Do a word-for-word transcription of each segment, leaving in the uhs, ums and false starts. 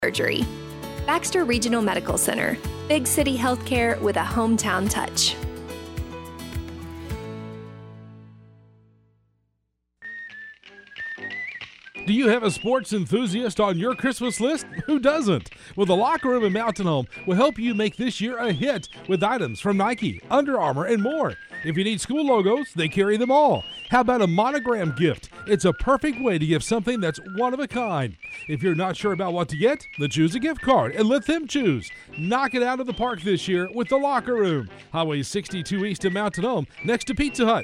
surgery. Baxter Regional Medical Center. Big city healthcare with a hometown touch. Do you have a sports enthusiast on your Christmas list? Who doesn't? Well, the Locker Room in Mountain Home will help you make this year a hit with items from Nike, Under Armour, and more. If you need school logos, they carry them all. How about a monogram gift? It's a perfect way to give something that's one of a kind. If you're not sure about what to get, then choose a gift card and let them choose. Knock it out of the park this year with the Locker Room. Highway sixty-two East in Mountain Home, next to Pizza Hut.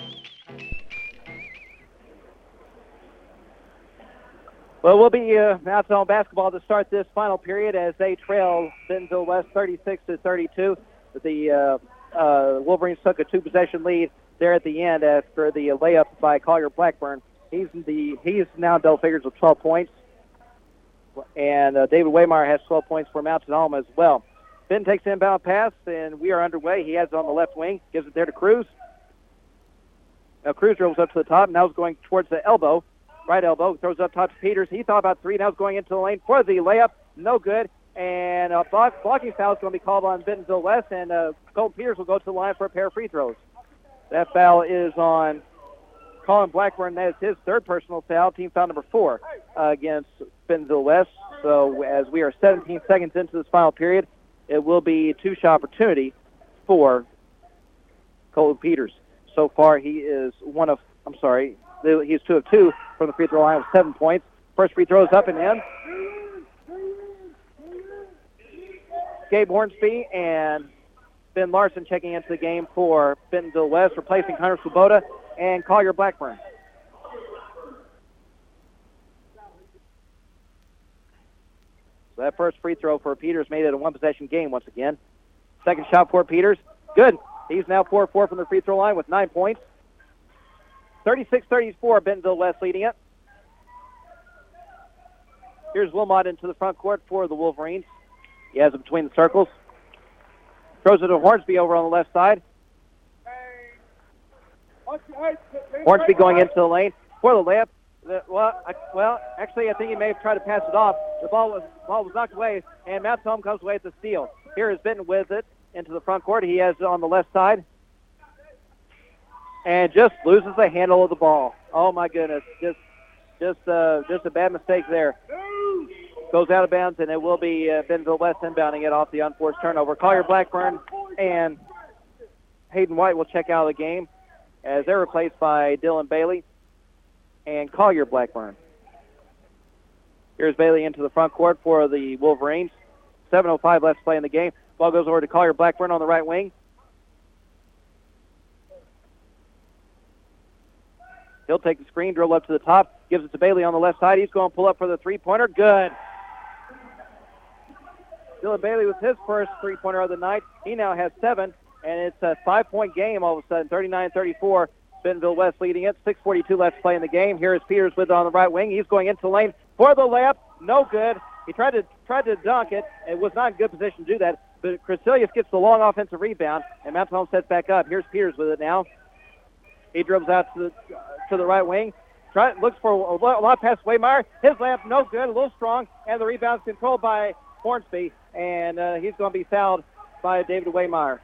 Well, we'll be uh, Mountain Home basketball to start this final period as they trail Bentonville West thirty-six to thirty-two. The uh, uh, Wolverines took a two-possession lead there at the end after the layup by Collier Blackburn. He's the he's now double figures with twelve points, and uh, David Waymire has twelve points for Mountain Home as well. Ben takes the inbound pass, and we are underway. He has it on the left wing, gives it there to Cruz. Now Cruz dribbles up to the top, now is going towards the elbow. Right elbow, throws up top to Peters. He thought about three, now is going into the lane for the layup. No good. And a block, blocking foul is going to be called on Bentonville West, and uh, Colton Peters will go to the line for a pair of free throws. That foul is on Colin Blackburn. That is his third personal foul, team foul number four uh, against Bentonville West. So as we are seventeen seconds into this final period, it will be a two-shot opportunity for Colton Peters. So far, he is one of, I'm sorry, he's two of two from the free throw line with seven points. First free throw is up and in. Gabe Hornsby and Ben Larson checking into the game for Bentonville West, replacing Hunter Swoboda and Collier Blackburn. So that first free throw for Peters made it a one-possession game once again. Second shot for Peters. Good. He's now four of four from the free throw line with nine points. thirty-six thirty-four, Bentonville West leading it. Here's Wilmot into the front court for the Wolverines. He has it between the circles. Throws it to Hornsby over on the left side. Hornsby going into the lane for the layup. The, well, I, well, actually, I think he may have tried to pass it off. The ball was ball was knocked away, and Mountain Home comes away with the steal. Here is Benton with it into the front court. He has it on the left side. And just loses the handle of the ball. Oh, my goodness. Just just, uh, just a bad mistake there. Goes out of bounds, and it will be uh, Bentonville West inbounding it off the unforced turnover. Collier Blackburn and Hayden White will check out of the game as they're replaced by Dylan Bailey and Collier Blackburn. Here's Bailey into the front court for the Wolverines. seven oh five left to play in the game. Ball goes over to Collier Blackburn on the right wing. He'll take the screen, dribble up to the top, gives it to Bailey on the left side. He's going to pull up for the three-pointer. Good. Dylan Bailey with his first three-pointer of the night. He now has seven, and it's a five-point game all of a sudden, thirty-nine thirty-four. Bentonville West leading it. six forty-two left to play in the game. Here is Peters with it on the right wing. He's going into the lane for the layup. No good. He tried to tried to dunk it. It was not in good position to do that. But Crescilius gets the long offensive rebound, and Mountain Home sets back up. Here's Peters with it now. He dribbles out to the to the right wing. Try, looks for a lot past Waymire. His layup no good, a little strong, and the rebound's controlled by Hornsby, and uh, he's going to be fouled by David Waymire.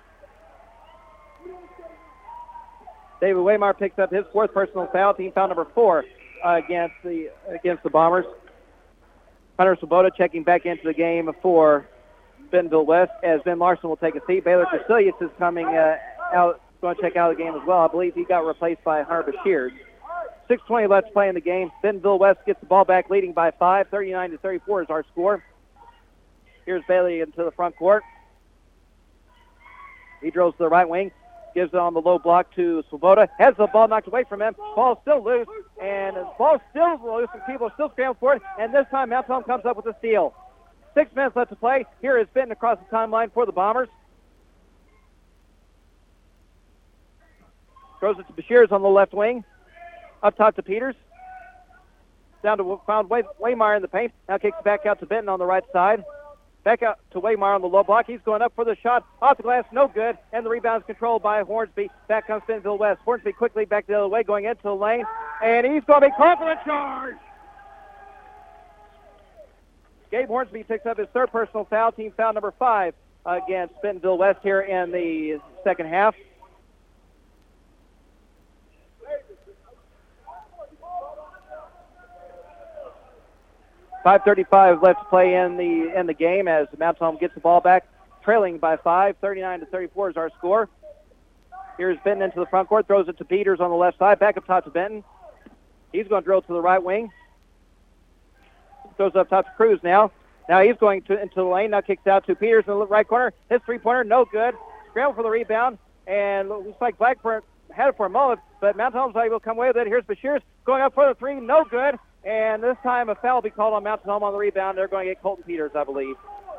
David Waymire picks up his fourth personal foul, team foul number four uh, against the against the Bombers. Hunter Swoboda checking back into the game for Bentonville West as Ben Larson will take a seat. Baylor Crescilius is coming uh, out, going to check out the game as well. I believe he got replaced by Hunter Bashirs. six twenty left to play in the game. Bentonville West gets the ball back, leading by five. thirty-nine to thirty-four is our score. Here's Bailey into the front court. He drills to the right wing, gives it on the low block to Swoboda. Has the ball knocked away from him. Ball still loose, and the ball still loose, and people are still scrambling for it. And this time, Mountain Home comes up with a steal. Six minutes left to play. Here is Benton across the timeline for the Bombers. Throws it to Bashirs on the left wing. Up top to Peters. Down to found Way, Waymire in the paint. Now kicks back out to Benton on the right side. Back out to Waymire on the low block. He's going up for the shot. Off the glass, no good. And the rebound is controlled by Hornsby. Back comes Bentonville West. Hornsby quickly back the other way, going into the lane. And he's going to be called for a charge. Gabe Hornsby picks up his third personal foul, team foul number five against Bentonville West here in the second half. five thirty-five left to play in the in the game as Mountain Home gets the ball back, trailing by five. thirty-nine to thirty-four is our score. Here's Benton into the front court, throws it to Peters on the left side, back up top to Benton. He's going to drill to the right wing. Throws up top to Cruz now. Now he's going to into the lane. Now kicks out to Peters in the right corner. His three-pointer, no good. Scramble for the rebound, and looks like Blackburn had it for a moment, but Mountain Home's not able to come away with it. Here's Bashirs going up for the three, no good. And this time a foul will be called on Mountain Home on the rebound. They're going to get Colton Peters, I believe.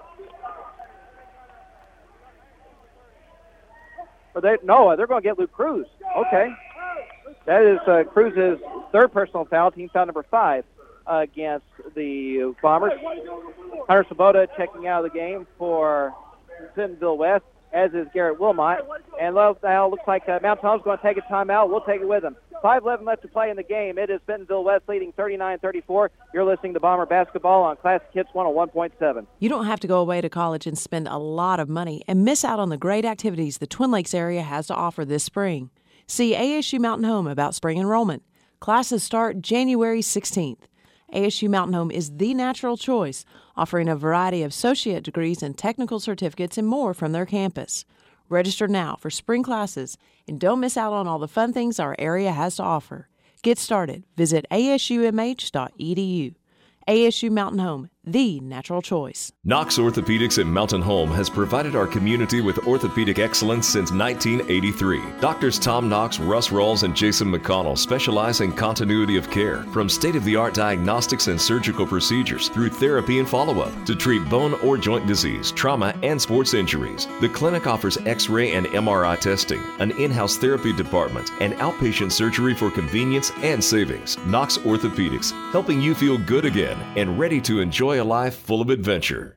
Or they, no, they're going to get Luke Cruz. Okay. That is uh, Cruz's third personal foul, team foul number five uh, against the Bombers. Hunter Sabota checking out of the game for Bentonville West, as is Garrett Wilmot. And now looks like uh, Mountain Home's going to take a timeout. We'll take it with them. five eleven left to play in the game. It is Bentonville West leading thirty-nine thirty-four. You're listening to Bomber Basketball on Classic Hits one oh one point seven. You don't have to go away to college and spend a lot of money and miss out on the great activities the Twin Lakes area has to offer this spring. See A S U Mountain Home about spring enrollment. Classes start January sixteenth. A S U Mountain Home is the natural choice, offering a variety of associate degrees and technical certificates and more from their campus. Register now for spring classes and don't miss out on all the fun things our area has to offer. Get started. Visit A S U M H dot E D U. A S U Mountain Home, the natural choice. Knox Orthopedics in Mountain Home has provided our community with orthopedic excellence since nineteen eighty-three. Doctors Tom Knox, Russ Rawls, and Jason McConnell specialize in continuity of care, from state-of-the-art diagnostics and surgical procedures through therapy and follow-up to treat bone or joint disease, trauma, and sports injuries. The clinic offers X-ray and M R I testing, an in-house therapy department, and outpatient surgery for convenience and savings. Knox Orthopedics, helping you feel good again and ready to enjoy a life full of adventure.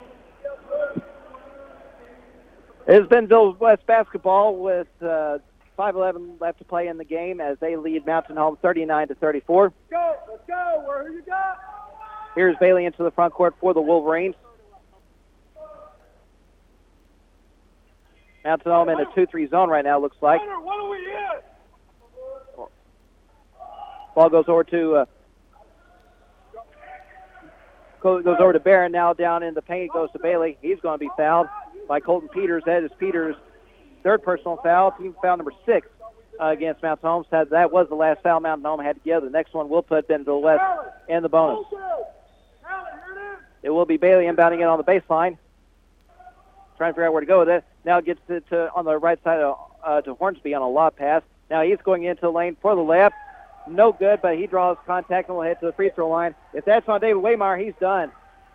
It's Bentonville West basketball with uh, five eleven left to play in the game as they lead Mountain Home thirty-nine to thirty-four. Let's go, let's go. Where you got? Here's Bailey into the front court for the Wolverines. Mountain Home in a two three zone right now, looks like. What are we at? Ball goes over to uh, goes over to Barron. Now down in the paint, it goes to Bailey. He's going to be fouled by Colton Peters. That is Peters' third personal foul, team foul number six uh, against Mountain Home. That, that was the last foul Mountain Home had together. The next one will put Bentonville West in the bonus. It will be Bailey inbounding it on the baseline. Trying to figure out where to go with it. Now gets it to, on the right side of, uh, to Hornsby on a lob pass. Now he's going into the lane for the layup. No good, but he draws contact and will head to the free throw line. If that's on David Waymire, he's done.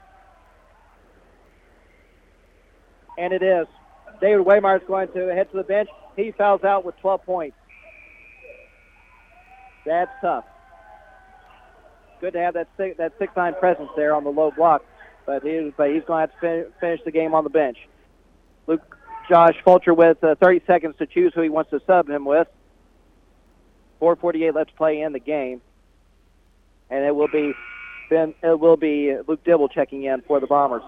And it is. David Waymire is going to head to the bench. He fouls out with twelve points. That's tough. Good to have that six, that six nine presence there on the low block, but, he, but he's going to have to fin- finish the game on the bench. Luke Josh Fulcher with uh, thirty seconds to choose who he wants to sub him with. four forty-eight left to play in the game, and it will be Ben. It will be Luke Dibble checking in for the Bombers.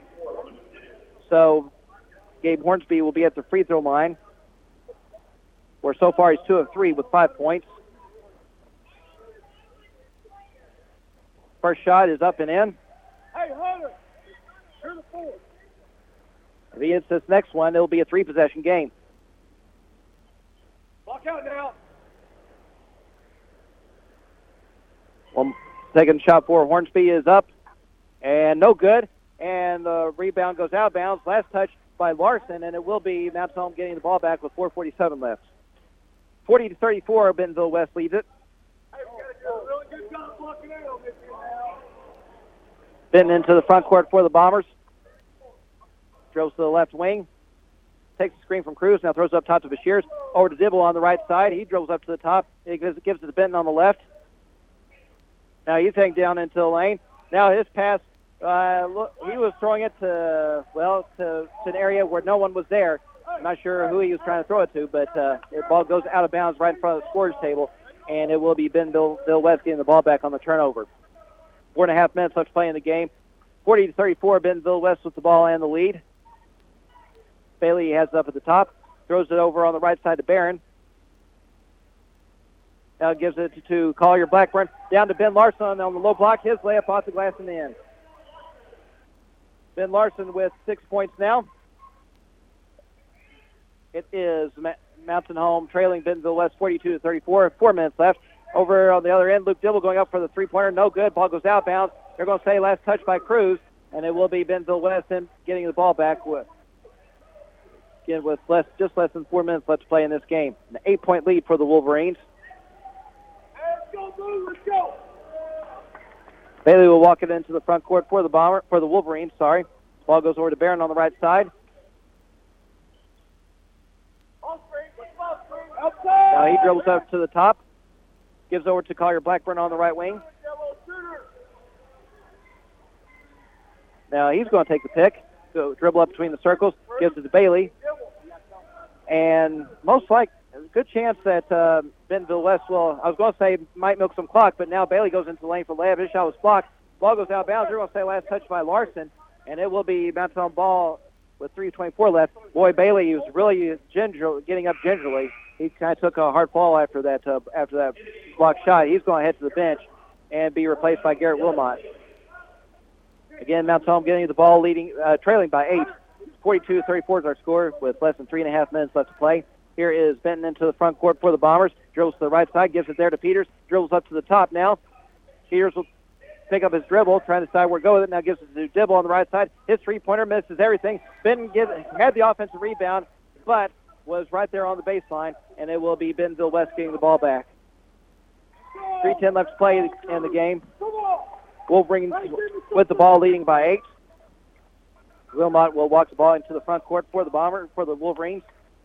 So Gabe Hornsby will be at the free throw line, where so far he's two of three with five points. First shot is up and in. Hey, Hunter, you're the fourth. If he hits this next one, it'll be a three-possession game. Block out now. Well, second shot for Hornsby is up, and no good. And the rebound goes out of bounds. Last touch by Larson, and it will be Mountain Home getting the ball back with four forty-seven left. forty to thirty-four, Bentonville West leads it. Hey, we got to go. Really good job blocking out on this now. Benton into the front court for the Bombers. Dribbles to the left wing. Takes the screen from Cruz. Now throws up top to Bashirs. Over to Dibble on the right side. He dribbles up to the top. He gives, gives it to Benton on the left. Now he's heading down into the lane. Now his pass, uh, look, he was throwing it to, well, to, to an area where no one was there. I'm not sure who he was trying to throw it to, but uh, the ball goes out of bounds right in front of the scorer's table, and it will be Bentonville West getting the ball back on the turnover. Four and a half minutes left to play in the game. forty to thirty-four, Bentonville West with the ball and the lead. Bailey has it up at the top, throws it over on the right side to Barron. Now gives it to, to Collier Blackburn. Down to Ben Larson on the low block. His layup off the glass and in. Ben Larson with six points now. It is Ma- Mountain Home trailing Bentonville West forty-two to thirty-four. Four minutes left. Over on the other end, Luke Dibble going up for the three-pointer. No good. Ball goes out of bounds. They're going to say last touch by Cruz, and it will be Bentonville West in getting the ball back with, again, with less, just less than four minutes left to play in this game. An eight-point lead for the Wolverines. Let's go, Blue, let's go. Bailey will walk it into the front court for the Bomber, for the Wolverines. Sorry, ball goes over to Barron on the right side. Now he dribbles up to the top, gives over to Collier Blackburn on the right wing. Now he's going to take the pick, go dribble up between the circles, gives it to Bailey, and most likely, there's a good chance that uh, Bentonville West will, I was going to say, might milk some clock, but now Bailey goes into the lane for layup. His shot was blocked. Ball goes out of bounds. They're going to say last touch by Larson, and it will be bounced on ball with three twenty-four left. Boy, Bailey was really ginger, getting up gingerly. He kind of took a hard fall after that uh, after that blocked shot. He's going to head to the bench and be replaced by Garrett Wilmot. Again, Mount Home getting the ball, leading, uh, trailing by eight. forty-two to thirty-four is our score with less than three and a half minutes left to play. Here is Benton into the front court for the Bombers. Dribbles to the right side, gives it there to Peters. Dribbles up to the top now. Peters will pick up his dribble, trying to decide where to go with it. Now gives it to Dibble on the right side. His three-pointer misses everything. Benton give, had the offensive rebound, but was right there on the baseline, and it will be Bentonville West getting the ball back. three ten left to play in the game. Wolverines with the ball, leading by eight. Wilmot will walk the ball into the front court for the Bomber, for the Wolverines.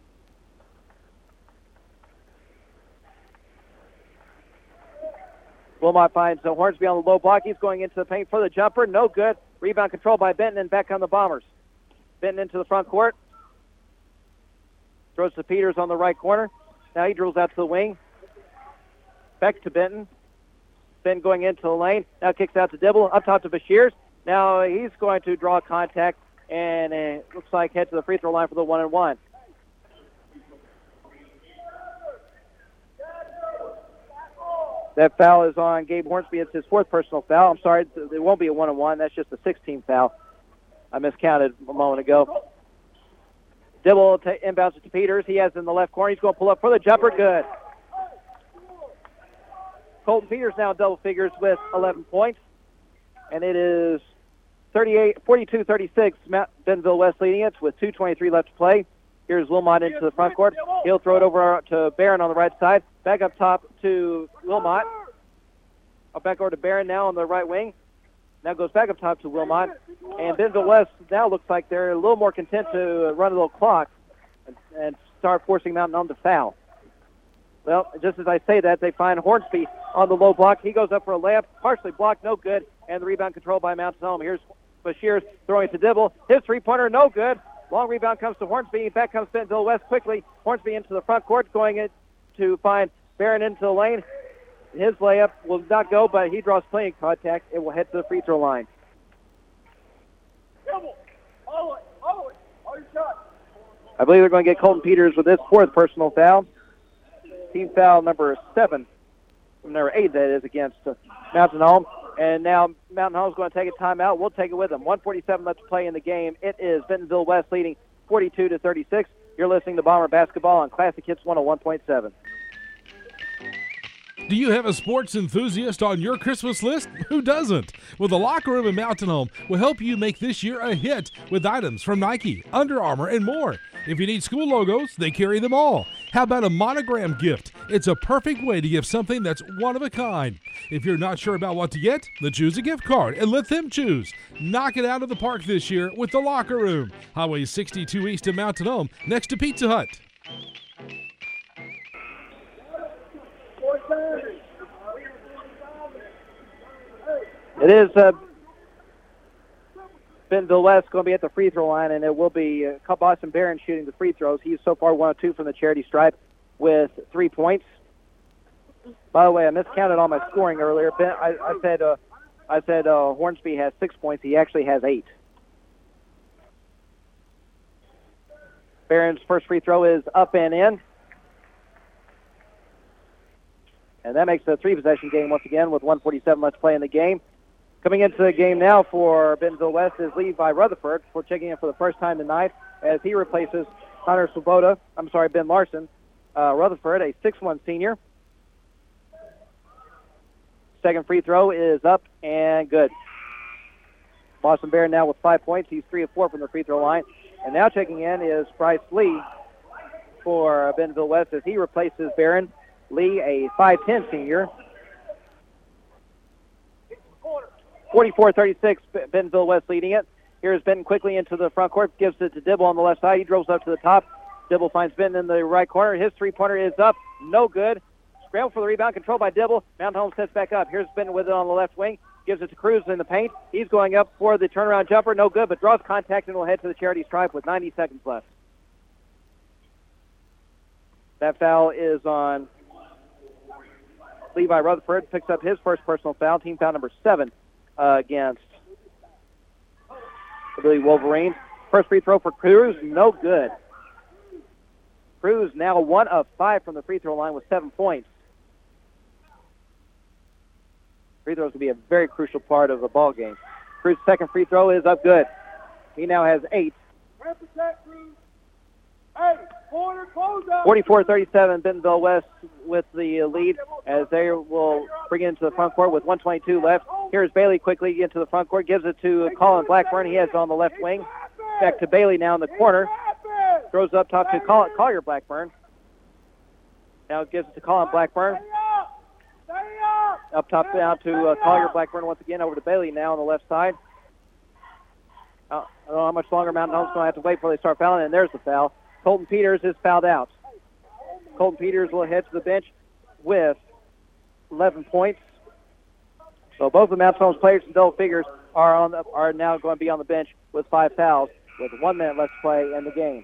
Wilmot finds uh, Hornsby on the low block. He's going into the paint for the jumper. No good. Rebound controlled by Benton, and back on the Bombers. Benton into the front court. Throws to Peters on the right corner. Now he dribbles out to the wing. Back to Benton. Benton going into the lane. Now kicks out to Dibble. Up top to Bashirs. Now he's going to draw contact, and it looks like head to the free throw line for the one and one. That foul is on Gabe Hornsby. It's his fourth personal foul. I'm sorry, it won't be a one and one. That's just a sixteen foul. I miscounted a moment ago. Dibble t- inbounds it to Peters. He has it in the left corner. He's going to pull up for the jumper. Good. Colton Peters now double figures with eleven points. And it is thirty-eight, forty-two thirty-six. Bentonville West leading it with two twenty-three left to play. Here's Wilmot into the front court. He'll throw it over to Barron on the right side. Back up top to Wilmot. Oh, back over to Barron now on the right wing. Now goes back up top to Wilmot. And Bentonville West now looks like they're a little more content to run a little clock and, and start forcing Mountain Home to foul. Well, just as I say that, they find Hornsby on the low block. He goes up for a layup, partially blocked, no good, and the rebound controlled by Mountain Home. Here's Bashirs throwing it to Dibble. His three-pointer, no good. Long rebound comes to Hornsby. Back comes Bentonville West quickly. Hornsby into the front court, going in to find Barron into the lane. His layup will not go, but he draws playing contact. It will head to the free throw line. I believe they're going to get Colton Peters with his fourth personal foul. Team foul number seven, number eight, that is, against uh, Mountain Home. And now Mountain Home's going to take a timeout. We'll take it with them. one forty-seven left to play in the game. It is Bentonville West leading forty-two to thirty-six. You're listening to Bomber Basketball on Classic Hits one oh one point seven. Do you have a sports enthusiast on your Christmas list? Who doesn't? Well, the Locker Room in Mountain Home will help you make this year a hit with items from Nike, Under Armour, and more. If you need school logos, they carry them all. How about a monogram gift? It's a perfect way to give something that's one of a kind. If you're not sure about what to get, then choose a gift card and let them choose. Knock it out of the park this year with the Locker Room. Highway sixty-two East in Mountain Home, next to Pizza Hut. It is uh, Bentonville West going to be at the free throw line, and it will be uh, Boston Barron shooting the free throws. He's so far one of two from the charity stripe with three points. By the way, I miscounted on my scoring earlier. Ben, I, I said uh, I said uh, Hornsby has six points. He actually has eight. Barron's first free throw is up and in. And that makes it a three-possession game once again with one forty-seven left to play in the game. Coming into the game now for Bentonville West is Levi Rutherford for checking in for the first time tonight as he replaces Hunter Swoboda. I'm sorry, Ben Larson. Uh, Rutherford, a six one senior. Second free throw is up and good. Boston Barron now with five points. He's three of four from the free throw line. And now checking in is Bryce Lee for Bentonville West as he replaces Barron. Lee, a five ten senior. forty-four thirty-six, Bentonville West leading it. Here's Benton quickly into the front court, gives it to Dibble on the left side. He dribbles up to the top. Dibble finds Benton in the right corner. His three-pointer is up, no good. Scramble for the rebound, controlled by Dibble. Mountain Home sets back up. Here's Benton with it on the left wing. Gives it to Cruz in the paint. He's going up for the turnaround jumper, no good, but draws contact and will head to the charity stripe with ninety seconds left. That foul is on Levi Rutherford. Picks up his first personal foul, team foul number seven uh, against the Wolverines. First free throw for Cruz, no good. Cruz now one of five from the free throw line with seven points. Free throws will be a very crucial part of the ball game. Cruz's second free throw is up good. He now has eight. forty-four thirty-seven, Bentonville West with the lead as they will bring it into the front court with one twenty-two left. Here's Bailey quickly into the front court, gives it to Colin Blackburn. He has it on the left wing. Back to Bailey now in the corner. Throws up top to Col- Collier Blackburn. Now gives it to Colin Blackburn. Up top now to uh, Collier Blackburn once again, over to Bailey now on the left side. Uh, I don't know how much longer Mountain Home's going to have to wait before they start fouling, and there's the foul. Colton Peters is fouled out. Colton Peters will head to the bench with eleven points. So both of Mountain Home's players in double figures are on the, are now going to be on the bench with five fouls with one minute left to play in the game.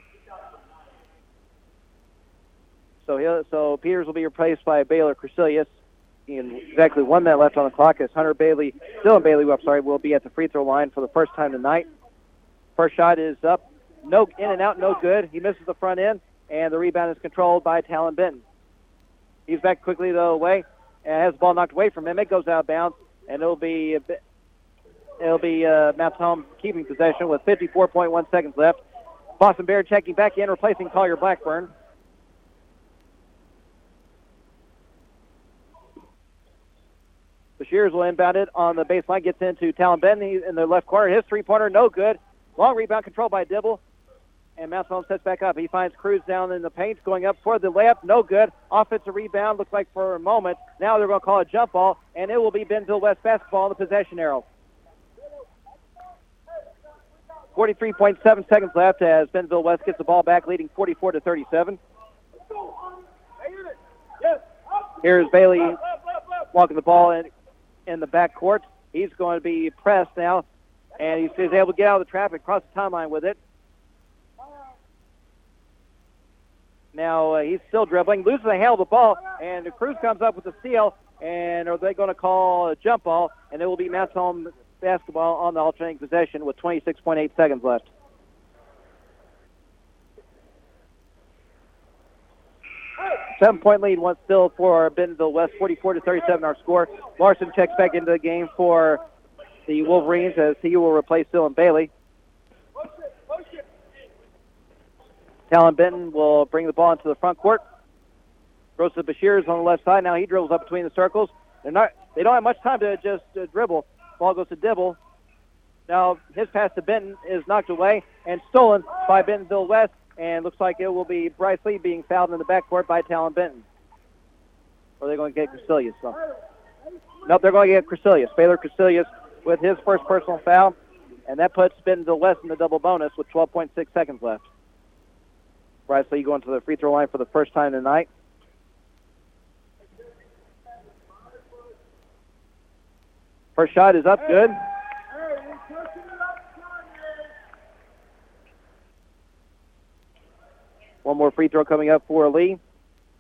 So he'll, so Peters will be replaced by Baylor Crecilius. In exactly one minute left on the clock as Hunter Bailey, Dylan Bailey, I'm sorry, will be at the free throw line for the first time tonight. First shot is up. No, in and out, no good. He misses the front end, and the rebound is controlled by Talon Benton. He's back quickly, though, away, and has the ball knocked away from him. It goes out of bounds, and it'll be a bit, it'll be uh, Mountain Home keeping possession with fifty-four point one seconds left. Boston Bear checking back in, replacing Collier Blackburn. Shears will inbound it on the baseline, gets into Talon Benton in the left corner. His three-pointer, no good. Long rebound controlled by Dibble. And Mountain Home sets back up. He finds Cruz down in the paint, going up for the layup, no good. Offensive rebound, looks like for a moment. Now they're going to call a jump ball, and it will be Bentonville West basketball on the possession arrow. forty-three point seven seconds left as Bentonville West gets the ball back, leading forty-four to thirty-seven. Here's Bailey walking the ball in. in the back court. He's going to be pressed now, and he's, he's able to get out of the traffic, cross the timeline with it. Now uh, he's still dribbling, loses the handle of the ball, and Cruz comes up with a steal, and are they going to call a jump ball, and it will be Mountain Home basketball on the alternating possession with twenty-six point eight seconds left. Seven-point lead once still for Bentonville West, forty-four to thirty-seven our score. Larson checks back into the game for the Wolverines as he will replace Dylan Bailey. Talon Benton will bring the ball into the front court. Throws to Bashirs on the left side. Now he dribbles up between the circles. They're not, they don't have much time to just uh, dribble. Ball goes to Dibble. Now his pass to Benton is knocked away and stolen by Bentonville West. And looks like it will be Bryce Lee being fouled in the backcourt by Talon Benton. Or are they going to get Crecilius? So. Nope, they're going to get Crecilius. Baylor Crecilius with his first personal foul. And that puts Bentonville West in the double bonus with twelve point six seconds left. Bryce Lee going to the free throw line for the first time tonight. First shot is up, good. One more free throw coming up for Lee.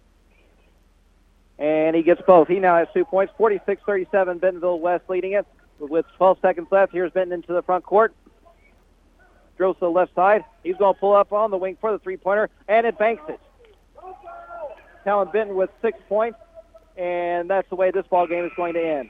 And he gets both. He now has two points, forty-six thirty-seven, Bentonville West leading it. with twelve seconds left. Here's Benton into the front court. Drills to the left side. He's going to pull up on the wing for the three-pointer, and it banks it. Talon Benton with six points, and that's the way this ball game is going to end.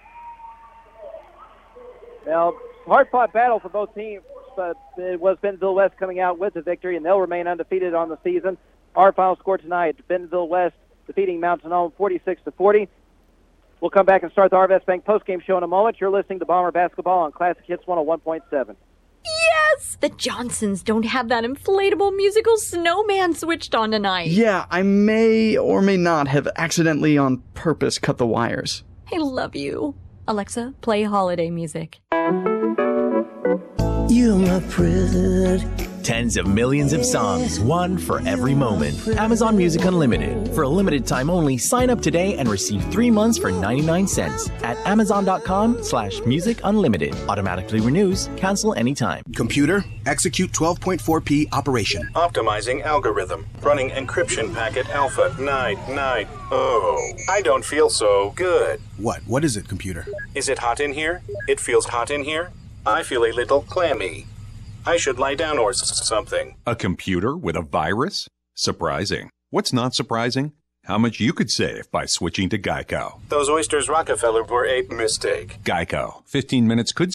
Now, hard-fought battle for both teams, but it was Bentonville West coming out with the victory, and they'll remain undefeated on the season. Our final score tonight, Bentonville West defeating Mountain Home forty-six to forty. We'll come back and start the Arvest Bank postgame show in a moment. You're listening to Bomber Basketball on Classic Hits one oh one point seven. Yes! The Johnsons don't have that inflatable musical snowman switched on tonight. Yeah, I may or may not have accidentally on purpose cut the wires. I love you. Alexa, play holiday music. You're my president. Tens of millions of songs, one for every moment. Amazon Music Unlimited. For a limited time only, sign up today and receive three months for ninety-nine cents at amazon.com slash music unlimited. Automatically renews, cancel anytime. Computer, execute twelve point four P operation. Optimizing algorithm. Running encryption packet alpha. Night, night. Oh, I don't feel so good. What? What is it, computer? Is it hot in here? It feels hot in here. I feel a little clammy. I should lie down or something. A computer with a virus? Surprising. What's not surprising? How much you could save by switching to Geico. Those oysters Rockefeller were a mistake. Geico. fifteen minutes could